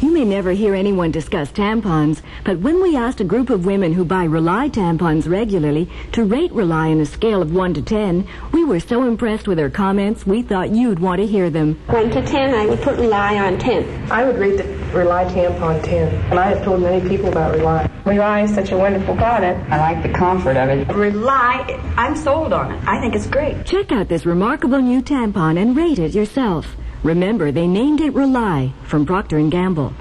You may never hear anyone discuss tampons, but when we asked a group of women who buy Rely tampons regularly to rate Rely on a scale of 1 to 10, we were so impressed with their comments, we thought you'd want to hear them. 1 to 10, I would put Rely on 10. I would rate the Rely tampon 10, and I have told many people about Rely. Rely is such a wonderful product. I like the comfort of it. Rely, I'm sold on it. I think it's great. Check out this remarkable new tampon and rate it yourself. Remember, they named it Rely from Procter & Gamble.